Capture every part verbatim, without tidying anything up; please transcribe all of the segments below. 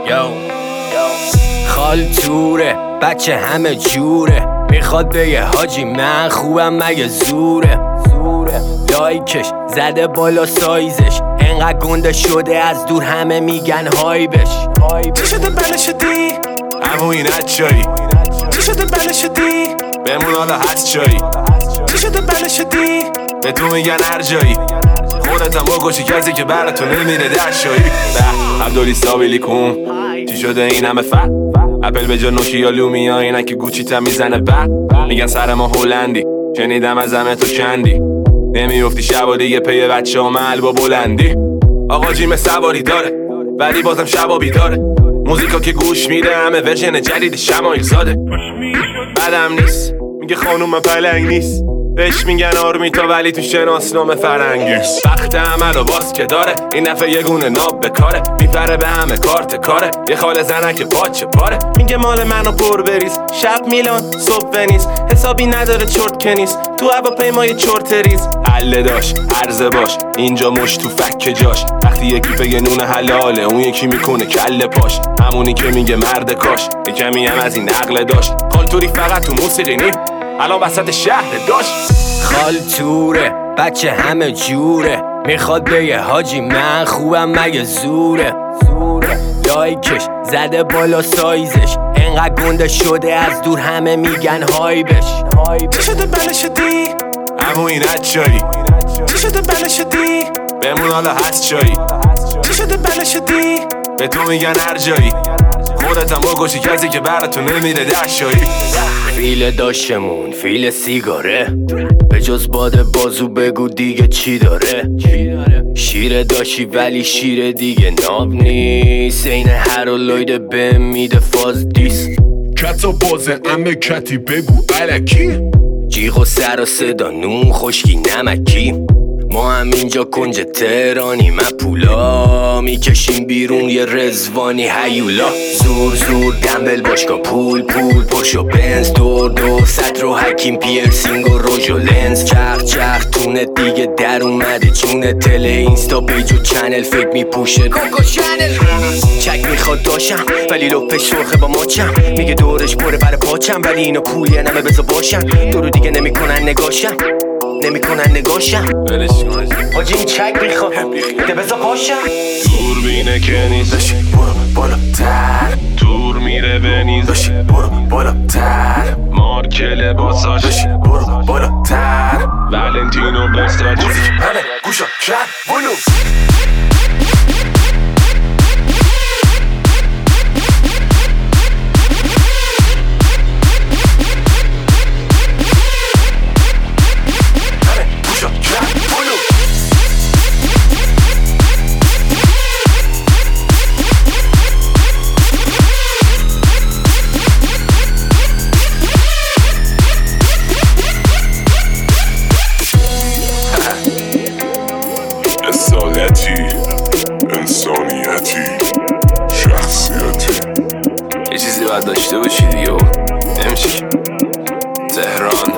خالتوره بچه همه جوره، میخواد بگه حاجی من خوبم مگه زوره. لایکش زده بالا سایزش، انقدر گنده شده از دور همه میگن هایبش. چی شده بله شدی؟ امو این چایی؟ چی شده بله شدی؟ بمون حالا هست چایی؟ چی شده بله شدی؟ به تو میگن هر جایی، خودت هم بگوشی کسی که براتون نمیره در شایی. به عبدالی سابیلی کن چی شده این همه فت؟ اپل به جا نوکی یا لومیا اینن که گوچی تا میزنه بعد میگن سر ما هلندی، شنیدم از همه تو کندی، نمیفتی شب و دیگه پی بچه ها محل با بلندی. آقا جیم سواری داره ولی بازم شبا بیداره، موزیکا که گوش میده همه ورژن جدید شمایل زاده. بدم نیست میگه خانوم پلنگ نیست، بهش میگن آرمیتا ولی تو شناسنامه فرنگی. وقت عمل و باز که داره این دفعه یه گونه ناب بکاره، میپره به همه کارت کاره، یه خاله زنک پاچه پاره. میگه مال منو پر بریز، شب میلان صبح ونیز، حسابی نداره چرت کنیست تو هواپیمای چرت ریز. حله داش عرضه باش اینجا مش تو فک جاش، وقتی یکی بگه نون حلاله اون یکی میکنه کله پاش، همونی که میگه مرد کاش یه کمی هم از این عقل داشت. خالتوری فقط تو موسیقی نی الان وسط شهر داشت. خالتوره بچه همه جوره، میخواد بگه حاجی من خوبم مگه زوره. لایکش زده بالا سایزش، انقدر گنده شده از دور همه میگن هایبش. چی شده بله شدی؟ امو این چایی؟ چی شده بله شدی؟ بمون حالا هست چایی؟ چی شده بله شدی؟ به تو میگن هر جایی، خودت هم بگوشی کسی که براتون نمیره در شایی. فیل داشتمون فیل سیگاره، به جز باد بازو بگو دیگه چی داره. شیر داشی ولی شیر دیگه ناب نیست، این هر و لایده به میده فاز دیست. کتا بازه امه کتی بگو علکی، جیغ و سر و صدا نون خشکی نمکی. ما هم اینجا کنج تهرانی من پولا، میکشیم بیرون یه رزوانی هیولا. زور زور دنبل باشگاه پول پول پشت و بنز، دور دور سطر و حکیم پیرسینگ و روژ و لنز. چرخ چرخ تونه دیگه در اومده چونه، تله اینستا پیج و چنل فکر میپوشه کوکو چنل. چک میخواد داشم ولی لپش سرخه با ماچم، میگه دورش پره بر پاچم ولی اینو پولی نمه بزا باشم. دورو دیگه نمیکنن نگاشم نمیکنن نگاشم حاجی این چک میخواد ده بزا پاشم. دور بینه که نیست داشی برو بالاتر، دور میره بنیز داشی برو بالاتر، مارک لباساش داشی برو بالاتر، ولنتینو بستاج همه گوشا شهر بلو. اصالتی انسانیتی شخصیتی یه چیزی باید داشته باشی دیگه نمیشه. تهران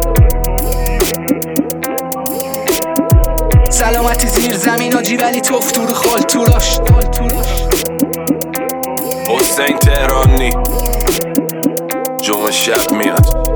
سلامتی زیر زمین آجی ولی توف تو رو خالتوراش. حسین تهرانی جمعه شب میاد.